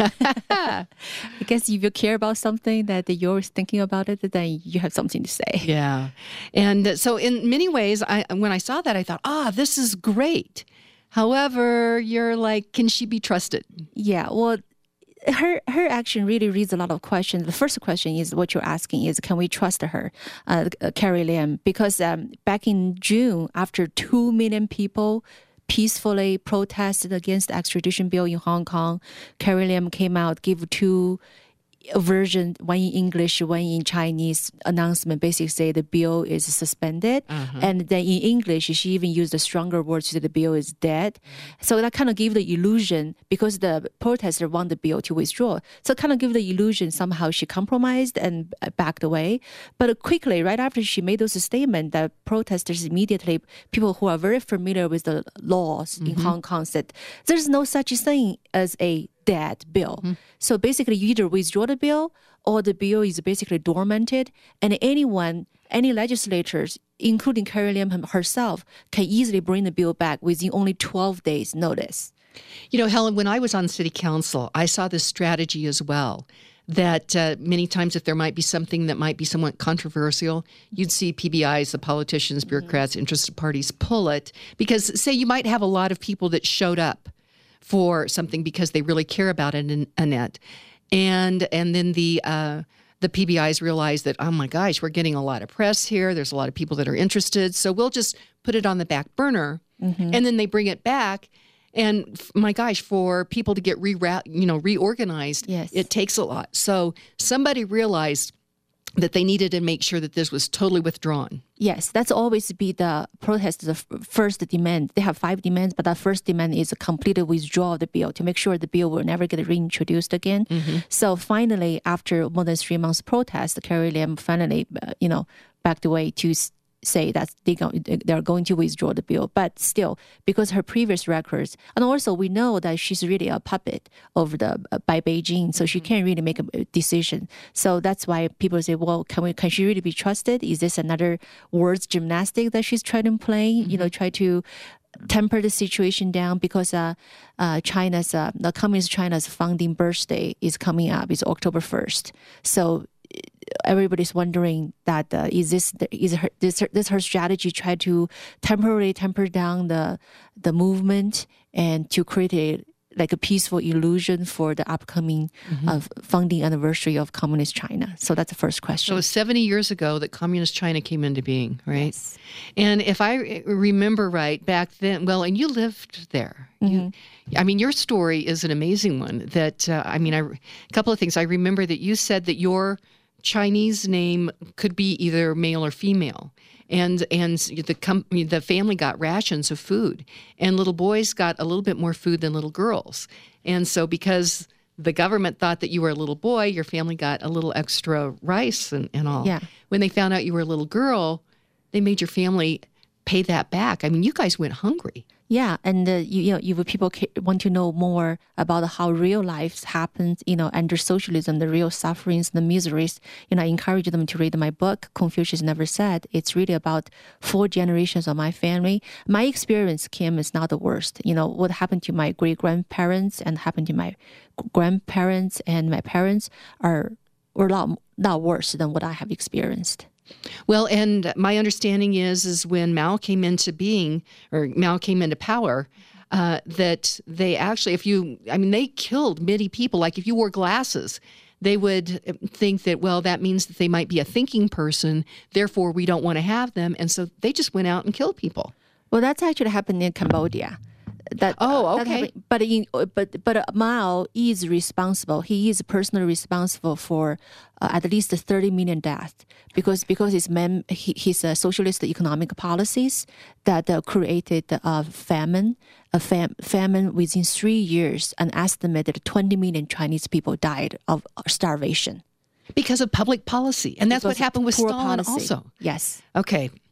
I guess if you care about something that you're thinking about it, then you have something to say. Yeah. And so in many ways, I when I saw that, I thought, ah, this is great. However, you're like, can she be trusted? Yeah, well, her her action really raises a lot of questions. The first question is what you're asking is, can we trust her, uh, Carrie Lam? Because um, back in June, after two million people peacefully protested against the extradition bill in Hong Kong, Carrie Lam came out, gave two version, one in English, one in Chinese announcement, basically say the bill is suspended. Uh-huh. And then in English, she even used a stronger word to say the bill is dead. So that kind of gave the illusion, because the protester want the bill to withdraw. So kind of give the illusion somehow she compromised and backed away. But quickly, right after she made those statements, the protesters immediately, people who are very familiar with the laws mm-hmm. in Hong Kong said, there's no such thing as a dead bill. Mm-hmm. So basically, you either withdraw the bill or the bill is basically dormanted, and anyone, any legislators, including Carrie Lam herself, can easily bring the bill back within only twelve days notice. You know, Helen, when I was on city council, I saw this strategy as well, that uh, many times if there might be something that might be somewhat controversial, you'd see P B Is, the politicians, bureaucrats, mm-hmm. interested parties pull it, because say you might have a lot of people that showed up for something because they really care about it, Annette. And and then the uh, the P B Is realize that, oh my gosh, we're getting a lot of press here. There's a lot of people that are interested. So we'll just put it on the back burner. Mm-hmm. And then they bring it back. And my gosh, for people to get re you know reorganized, yes. it takes a lot. So somebody realized that they needed to make sure that this was totally withdrawn. Yes, that's always be the protesters' first demand. They have five demands, but the first demand is a complete withdrawal of the bill to make sure the bill will never get reintroduced again. Mm-hmm. So finally, after more than three months protest, Carrie Lam finally, uh, you know, backed away to say that they go, they're going to withdraw the bill. But still, because her previous records, and also we know that she's really a puppet over the uh, by Beijing, so she can't really make a decision. So that's why people say, well, can we can she really be trusted? Is this another words gymnastic that she's trying to play? Mm-hmm. You know, try to temper the situation down, because uh, uh, China's uh, the Communist China's founding birthday is coming up. It's October first. So everybody's wondering that uh, is this is her, this, this her strategy, try to temporarily temper down the the movement and to create a, like a peaceful illusion for the upcoming mm-hmm. uh, founding anniversary of Communist China. So that's the first question. So it was seventy years ago that Communist China came into being, right? Yes. And if I remember right, back then, well, and you lived there. Mm-hmm. You, I mean, your story is an amazing one. That uh, I mean, I, a couple of things. I remember that you said that your Chinese name could be either male or female, and and the com- the family got rations of food, and little boys got a little bit more food than little girls, and so because the government thought that you were a little boy, your family got a little extra rice and, and all. Yeah. When they found out you were a little girl, they made your family pay that back. I mean, you guys went hungry. Yeah, and uh, you, you know, if people want to know more about how real life happens, you know, under socialism, the real sufferings, the miseries, you know, I encourage them to read my book, Confucius Never Said. It's really about four generations of my family. My experience, Kim, is not the worst. You know, what happened to my great-grandparents and happened to my grandparents and my parents are were a lot, lot worse than what I have experienced. Well, and my understanding is, is when Mao came into being, or Mao came into power, uh, that they actually, if you, I mean, they killed many people. Like if you wore glasses, they would think that, well, that means that they might be a thinking person, therefore we don't want to have them. And so they just went out and killed people. Well, that's actually happened in Cambodia. That, oh, uh, okay. That but in, but but Mao is responsible. He is personally responsible for uh, at least thirty million deaths because because his mem he, his uh, socialist economic policies that uh, created a uh, famine. A fam- famine within three years, an estimated twenty million Chinese people died of starvation because of public policy, and that's because what happened with Stalin policy. also. Yes. Okay.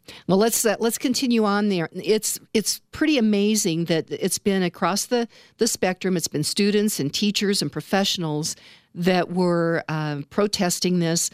Well, let's uh, let's continue on there. It's it's pretty amazing that it's been across the, the spectrum. It's been students and teachers and professionals that were uh, protesting this.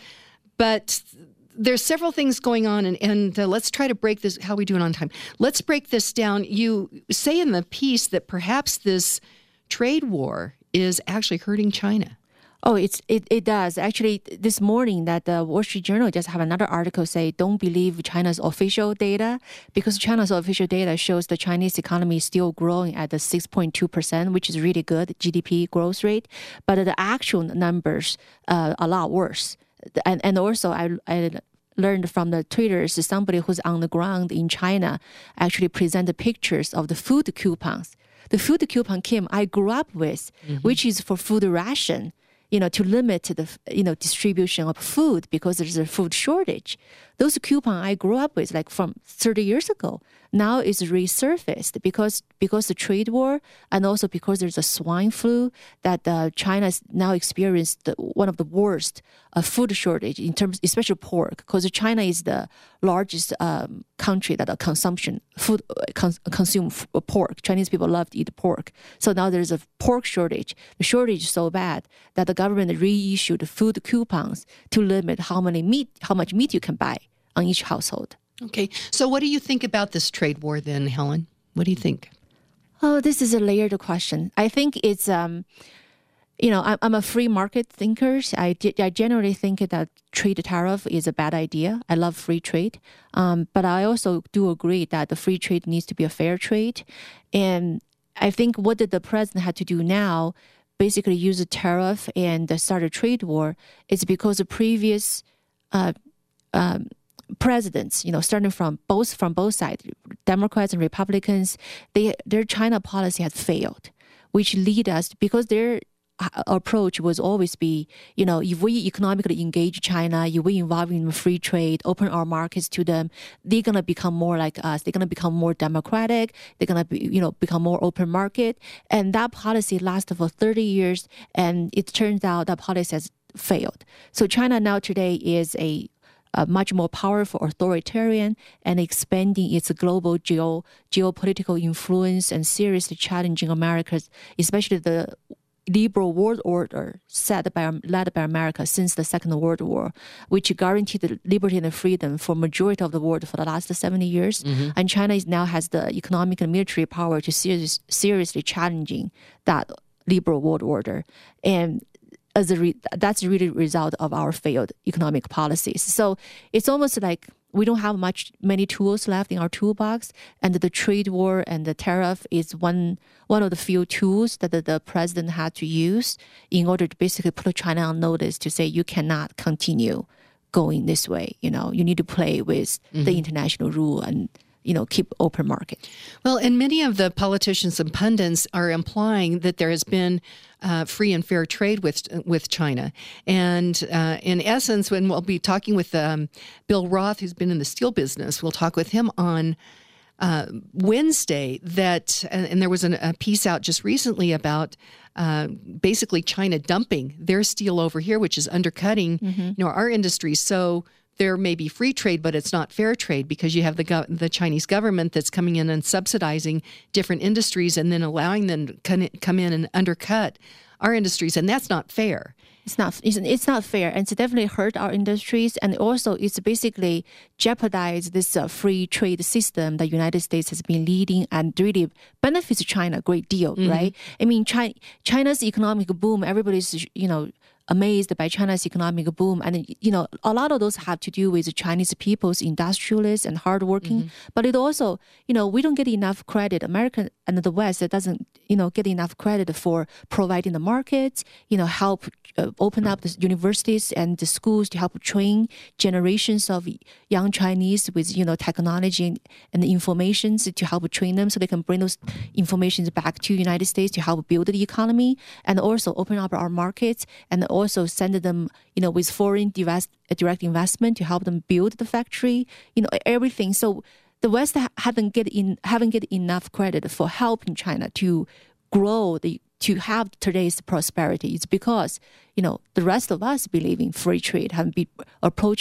But there's several things going on, and, and uh, let's try to break this. How are we doing on time? Let's break this down. You say in the piece that perhaps this trade war is actually hurting China. Oh, it's it, it does. Actually, this morning that the Wall Street Journal just have another article say, don't believe China's official data, because China's official data shows the Chinese economy is still growing at the six point two percent, which is really good G D P growth rate. But the actual numbers uh, a lot worse. And and also I, I learned from the tweeters, somebody who's on the ground in China actually presented pictures of the food coupons. The food coupon, Kim, I grew up with, mm-hmm. which is for food ration, you know, to limit the, you know, distribution of food because there's a food shortage. Those coupons I grew up with, like from thirty years ago, now is resurfaced because because the trade war and also because there's a swine flu that uh, China has now experienced the, one of the worst uh, food shortage in terms, especially pork, because China is the largest um, country that uh, consumption food uh, cons- consume f- pork. Chinese people love to eat pork, so now there's a pork shortage. The shortage is so bad that the government reissued food coupons to limit how many meat, how much meat you can buy on each household. Okay. So what do you think about this trade war then, Helen? What do you think? Oh, this is a layered question. I think it's, um, you know, I'm, I'm a free market thinker. I, I generally think that trade tariff is a bad idea. I love free trade. Um, but I also do agree that the free trade needs to be a fair trade. And I think what did the president have to do now, basically use a tariff and start a trade war, is because the previous uh, um, presidents, you know, starting from both from both sides, Democrats and Republicans, they their China policy had failed, which lead us because their approach was always be, you know, if we economically engage China, if we involve in free trade, open our markets to them, they're gonna become more like us. They're gonna become more democratic. They're gonna be, you know, become more open market. And that policy lasted for thirty years, and it turns out that policy has failed. So China now today is a Uh, much more powerful authoritarian and expanding its global geo geopolitical influence and seriously challenging America's, especially the liberal world order set by led by America since the Second World War, which guaranteed the liberty and the freedom for majority of the world for the last seventy years. Mm-hmm. And China is now has the economic and military power to serious, seriously challenging that liberal world order. And As a re- that's really a result of our failed economic policies. So it's almost like we don't have much many tools left in our toolbox, and the trade war and the tariff is one one of the few tools that the, the president had to use in order to basically put China on notice to say you cannot continue going this way. You know, you need to play with mm-hmm. the international rule and, you know, keep open market. Well, and many of the politicians and pundits are implying that there has been uh, free and fair trade with with China. And uh, in essence, when we'll be talking with um, Bill Roth, who's been in the steel business, we'll talk with him on uh, Wednesday that, and, and there was an, a piece out just recently about uh, basically China dumping their steel over here, which is undercutting, mm-hmm. you know, our industry. So there may be free trade, but it's not fair trade because you have the go- the Chinese government that's coming in and subsidizing different industries and then allowing them to come in and undercut our industries, and that's not fair. It's not. It's, it's not fair, and it's definitely hurt our industries, and also it's basically jeopardized this uh, free trade system that the United States has been leading and really benefits China a great deal, mm-hmm. right? I mean, China, China's economic boom. Everybody's, you know, amazed by China's economic boom. And, you know, a lot of those have to do with Chinese people's industrialists and hardworking. Mm-hmm. But it also, you know, we don't get enough credit. America and the West doesn't, you know, get enough credit for providing the markets, you know, help uh, open up the universities and the schools to help train generations of young Chinese with, you know, technology and, and the informations to help train them so they can bring those informations back to the United States to help build the economy and also open up our markets and also send them, you know, with foreign direct, direct investment to help them build the factory, you know, everything. So the West haven't get in, haven't get enough credit for helping China to grow the to have today's prosperity. It's because, you know, the rest of us believe in free trade, have been approaching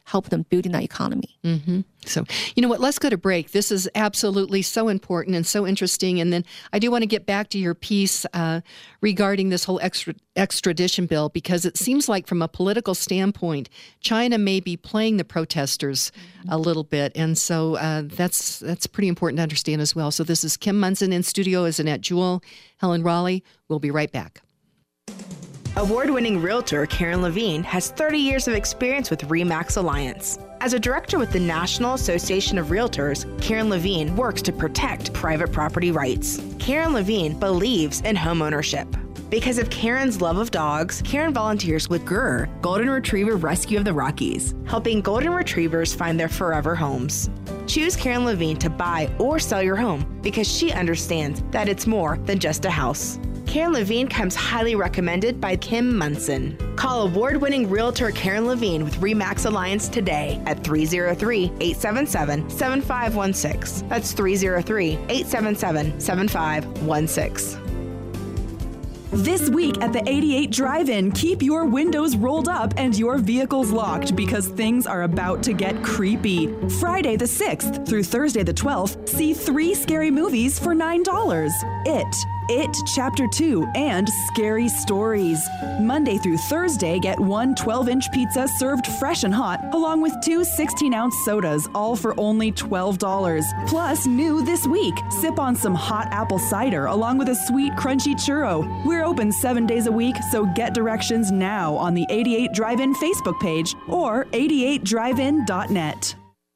help them building that economy. Mm-hmm. So, you know what, let's go to break. This is absolutely so important and so interesting. And then I do want to get back to your piece uh, regarding this whole extra, extradition bill, because it seems like from a political standpoint, China may be playing the protesters mm-hmm. a little bit. And so uh, that's that's pretty important to understand as well. So this is Kim Monson in studio as Annette Jewell, Helen Raleigh. We'll be right back. Award-winning realtor Karen Levine has thirty years of experience with RE/MAX Alliance. As a director with the National Association of Realtors, Karen Levine works to protect private property rights. Karen Levine believes in homeownership. Because of Karen's love of dogs, Karen volunteers with G R R, Golden Retriever Rescue of the Rockies, helping golden retrievers find their forever homes. Choose Karen Levine to buy or sell your home because she understands that it's more than just a house. Karen Levine comes highly recommended by Kim Monson. Call award-winning realtor Karen Levine with RE/MAX Alliance today at three oh three, eight seven seven, seven five one six. That's three oh three, eight seven seven, seven five one six. This week at the eighty-eight Drive-In, keep your windows rolled up and your vehicles locked because things are about to get creepy. Friday the sixth through Thursday the twelfth, see three scary movies for nine dollars. It, It Chapter two, and Scary Stories. Monday through Thursday, get one twelve-inch pizza served fresh and hot, along with two sixteen-ounce sodas, all for only twelve dollars. Plus, new this week, sip on some hot apple cider, along with a sweet, crunchy churro. We're open seven days a week, so get directions now on the eighty-eight Drive-In Facebook page or eighty-eight drive in dot net.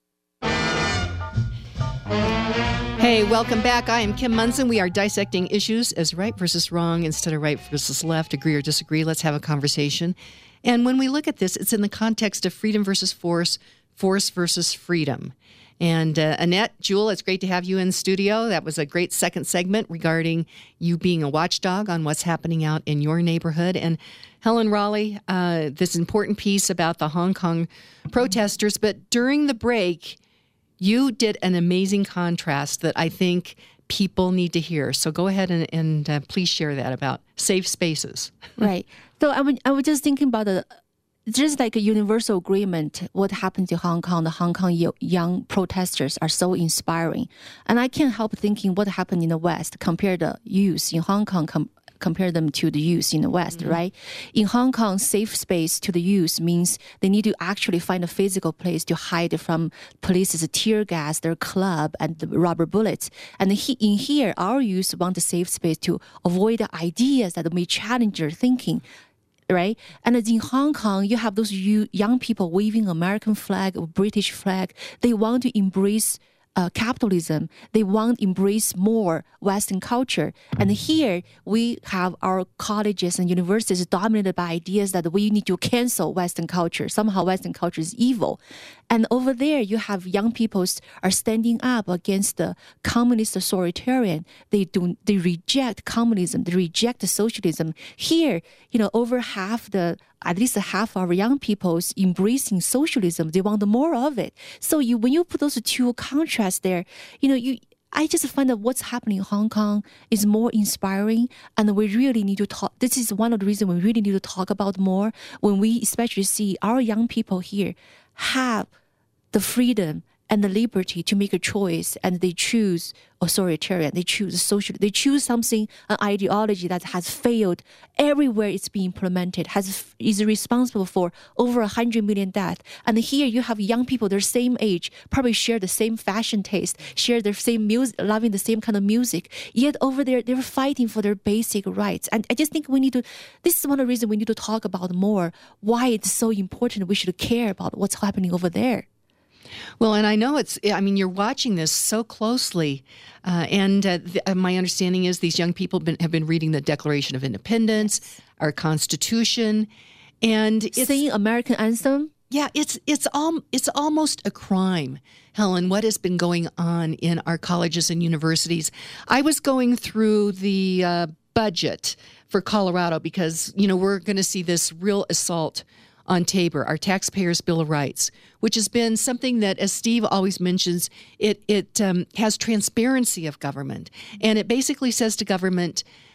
Hey, welcome back. I am Kim Monson. We are dissecting issues as right versus wrong instead of right versus left, agree or disagree. Let's have a conversation. And when we look at this, it's in the context of freedom versus force, force versus freedom. And uh, Annette Jewell, it's great to have you in studio. That was a great second segment regarding you being a watchdog on what's happening out in your neighborhood. And Helen Raleigh, uh, this important piece about the Hong Kong protesters. But during the break, you did an amazing contrast that I think people need to hear. So go ahead and, and uh, please share that about safe spaces. Right. So I, would, I was just thinking about the, just like a universal agreement, what happened to Hong Kong, the Hong Kong young protesters are so inspiring. And I can't help thinking what happened in the West compared to youth in Hong Kong com- compare them to the youth in the West, mm-hmm. right? In Hong Kong, safe space to the youth means they need to actually find a physical place to hide from police's tear gas, their club, and the rubber bullets. And he, in here, our youth want a safe space to avoid the ideas that may challenge their thinking, right? And in Hong Kong, you have those you, young people waving American flag or British flag. They want to embrace Uh, capitalism. They want to embrace more Western culture. And here we have our colleges and universities dominated by ideas that we need to cancel Western culture. Somehow Western culture is evil. And over there, you have young people are standing up against the communist authoritarian. They do, they reject communism. They reject socialism. Here, you know, over half the at least half of our young people is embracing socialism. They want more of it. So you, when you put those two contrasts there, you know, you, I just find that what's happening in Hong Kong is more inspiring, and we really need to talk. This is one of the reasons we really need to talk about more when we especially see our young people here have the freedom and the liberty to make a choice, and they choose authoritarian, they choose social, they choose something, an ideology that has failed everywhere it's being implemented, has is responsible for over a hundred million deaths. And here you have young people, their same age, probably share the same fashion taste, share their same music, loving the same kind of music. Yet over there, they're fighting for their basic rights. And I just think we need to, this is one of the reasons we need to talk about more, why it's so important we should care about what's happening over there. Well, and I know it's, I mean, you're watching this so closely. Uh, and uh, th- my understanding is these young people been, have been reading the Declaration of Independence, our Constitution, and it's, singing American anthem. Yeah, it's it's all it's almost a crime, Helen, what has been going on in our colleges and universities. I was going through the uh, budget for Colorado because, you know, we're going to see this real assault on Tabor, our Taxpayers' Bill of Rights, which has been something that, as Steve always mentions, it it um, has transparency of government. And it basically says to government,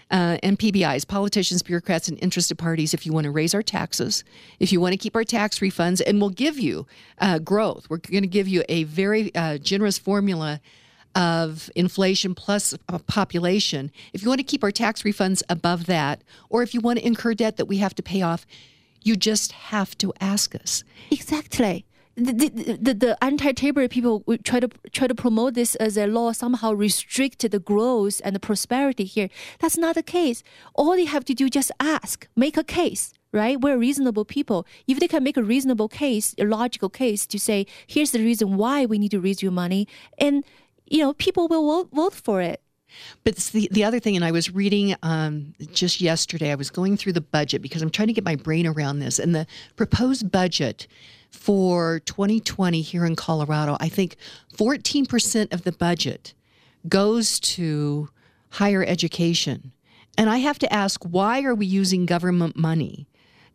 uh, and P B Is, politicians, bureaucrats, and interested parties, if you want to raise our taxes, if you want to keep our tax refunds, and we'll give you uh, growth. We're going to give you a very uh, generous formula of inflation plus uh, population. If you want to keep our tax refunds above that, or if you want to incur debt that we have to pay off, you just have to ask us. Exactly. The, the, the, the anti-Tabor people would try to try to promote this as a law somehow restrict the growth and the prosperity here. That's not the case. All they have to do is just ask, make a case, right? We're reasonable people. If they can make a reasonable case, a logical case to say, here's the reason why we need to raise your money, and you know, people will vote, vote for it. But it's the, the other thing, and I was reading um, just yesterday, I was going through the budget because I'm trying to get my brain around this, and the proposed budget for twenty twenty here in Colorado, I think fourteen percent of the budget goes to higher education. And I have to ask, why are we using government money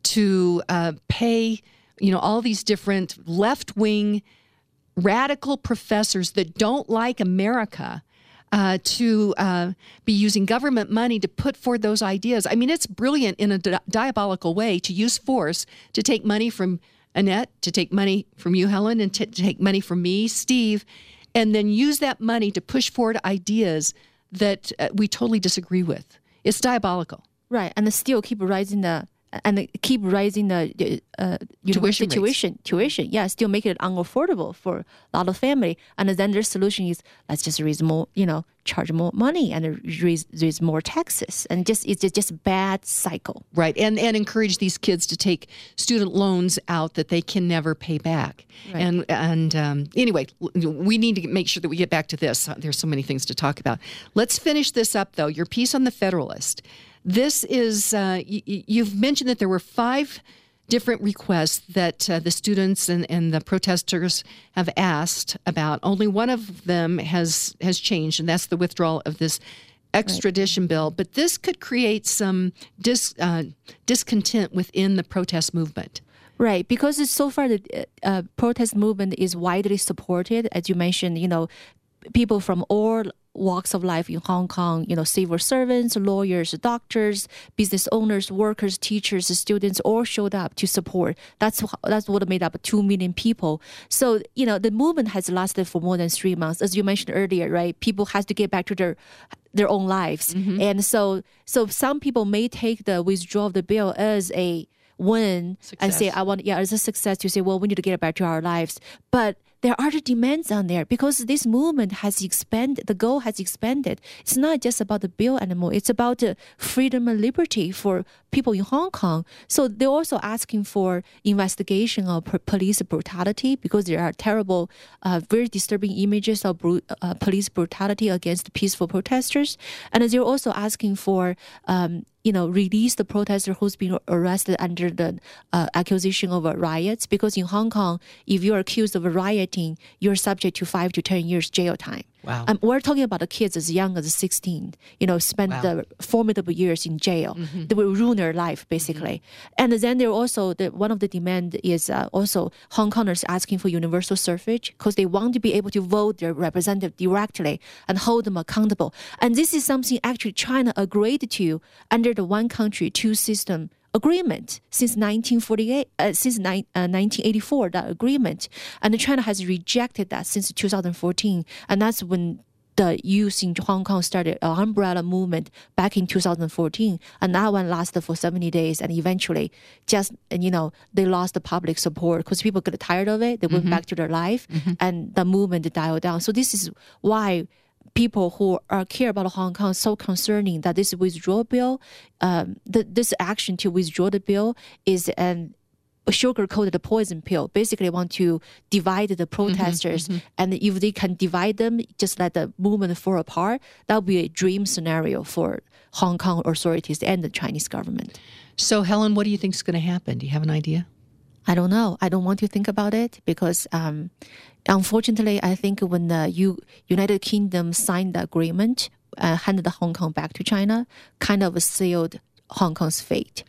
to uh, pay, you know, all these different left-wing radical professors that don't like America uh, to uh, be using government money to put forward those ideas? I mean, it's brilliant in a di- diabolical way to use force to take money from Annette, to take money from you, Helen, and to take money from me, Steve, and then use that money to push forward ideas that uh, we totally disagree with. It's diabolical. Right, and still keep rising the and keep rising the uh, university Tuition rates. tuition. Tuition, yeah, still make it unaffordable for a lot of family. And then their solution is let's just raise more, you know, charge more money and raise, raise more taxes, and just it's just, just a bad cycle. Right, and and encourage these kids to take student loans out that they can never pay back. Right. And and um, anyway, we need to make sure that we get back to this. There's so many things to talk about. Let's finish this up, though. Your piece on the Federalist. This is, uh, y- you've mentioned that there were five different requests that uh, the students and, and the protesters have asked about. Only one of them has, has changed, and that's the withdrawal of this extradition right. bill. But this could create some dis, uh, discontent within the protest movement. Right, because it's so far the uh, protest movement is widely supported, as you mentioned, you know, people from all walks of life in Hong Kong, you know, civil servants, lawyers, doctors, business owners, workers, teachers, students, all showed up to support. That's that's what made up two million people. So, you know, the movement has lasted for more than three months. As you mentioned earlier, right? People has to get back to their their own lives. Mm-hmm. And so so some people may take the withdrawal of the bill as a win success. And say, I want, yeah, as a success to say, well, we need to get back to our lives. But there are other demands on there because this movement has expanded, the goal has expanded. It's not just about the bill anymore. It's about the freedom and liberty for people in Hong Kong. So they're also asking for investigation of p- police brutality because there are terrible, uh, very disturbing images of bru- uh, police brutality against peaceful protesters. And they're also asking for um, you know, release the protester who's been arrested under the uh, accusation of uh, riots. Because in Hong Kong, if you're accused of rioting, you're subject to five to ten years jail time. Wow. Um, we're talking about the kids as young as sixteen, you know, spent wow. the formidable years in jail. Mm-hmm. They will ruin their life, basically. Mm-hmm. And then there also, the, one of the demand is uh, also Hong Kongers asking for universal suffrage because they want to be able to vote their representative directly and hold them accountable. And this is something actually China agreed to under the one country, two system agreement since nineteen forty-eight, uh, since ni- uh, nineteen eighty-four, that agreement. And China has rejected that since two thousand fourteen. And that's when the youth in Hong Kong started an umbrella movement back in two thousand fourteen. And that one lasted for seventy days. And eventually, just, you know, they lost the public support because people got tired of it. They went mm-hmm. back to their life mm-hmm. and the movement dialed down. So this is why people who are care about Hong Kong so concerning that this withdrawal bill, um, the, this action to withdraw the bill is an sugar-coated poison pill. Basically want to divide the protesters, mm-hmm, mm-hmm. and if they can divide them, just let the movement fall apart, that would be a dream scenario for Hong Kong authorities and the Chinese government. So, Helen, what do you think is going to happen? Do you have an idea? I don't know. I don't want to think about it because, um, unfortunately, I think when the U- United Kingdom signed the agreement, uh, handed Hong Kong back to China, kind of sealed Hong Kong's fate.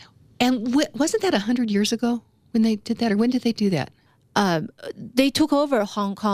And w- wasn't that one hundred years ago when they did that? Or when did they do that? Um, they took over Hong Kong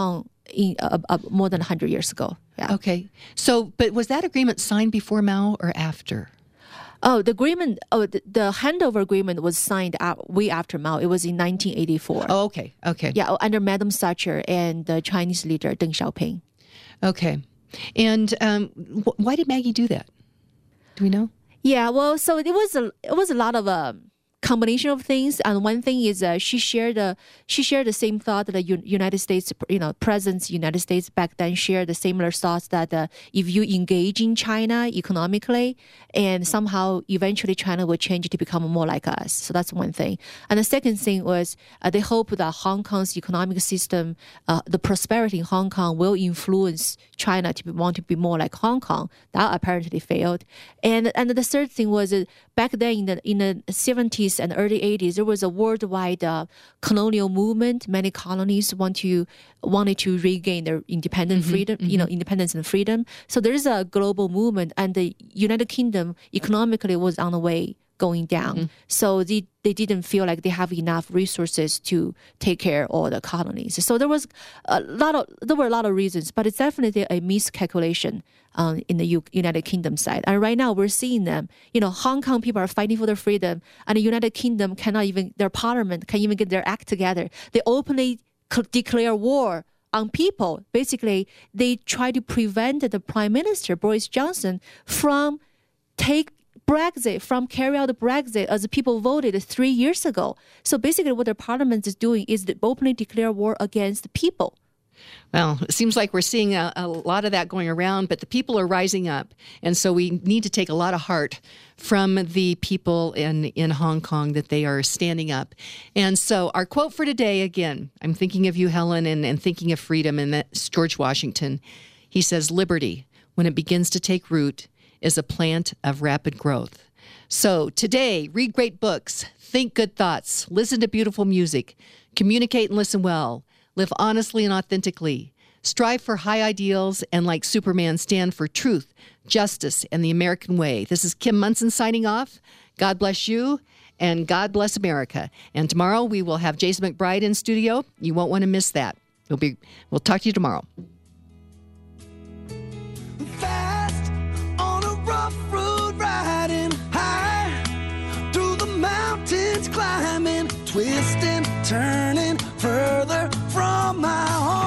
in uh, uh, more than one hundred years ago. Yeah. Okay. So, but was that agreement signed before Mao or after? Oh, the agreement, oh, the, the handover agreement was signed out way after Mao. It was in nineteen eighty-four. Oh, okay. Okay. Yeah, under Madam Thatcher and the Chinese leader Deng Xiaoping. Okay. And um, wh- why did Maggie do that? Do we know? Yeah, well, so it was a it was a lot of a combination of things, and one thing is uh, she shared the she shared the same thought that the U- United States, you know, President United States back then shared the similar thoughts that uh, if you engage in China economically, and somehow eventually China will change to become more like us. So that's one thing. And the second thing was uh, they hope that Hong Kong's economic system, uh, the prosperity in Hong Kong will influence China to be, want to be more like Hong Kong. That apparently failed. And and the third thing was uh, back then in the in the seventies and early eighties, there was a worldwide uh, colonial movement. Many colonies want to wanted to regain their independent mm-hmm, freedom, mm-hmm. you know, independence and freedom. So there is a global movement, and the United Kingdom economically was on the way going down. Mm-hmm. So they, they didn't feel like they have enough resources to take care of all the colonies. So there was a lot of there were a lot of reasons, but it's definitely a miscalculation um, in the U- United Kingdom side. And right now we're seeing them. You know, Hong Kong people are fighting for their freedom, and the United Kingdom cannot even their parliament can even get their act together. They openly c- declare war on people. Basically, they try to prevent the Prime Minister Boris Johnson from take. Brexit, from carry out the Brexit as people voted three years ago. So basically what the parliament is doing is to openly declare war against the people. Well, it seems like we're seeing a, a lot of that going around, but the people are rising up. And so we need to take a lot of heart from the people in, in Hong Kong that they are standing up. And so our quote for today, again, I'm thinking of you, Helen, and, and thinking of freedom, and that's George Washington. He says, "Liberty, when it begins to take root, is a plant of rapid growth." So today, read great books, think good thoughts, listen to beautiful music, communicate and listen well, live honestly and authentically, strive for high ideals, and like Superman, stand for truth, justice, and the American way. This is Kim Monson signing off. God bless you, and God bless America. And tomorrow we will have Jason McBride in studio. You won't want to miss that. We'll be. We'll talk to you tomorrow. Rough road riding high through the mountains, climbing, twisting, turning further from my home.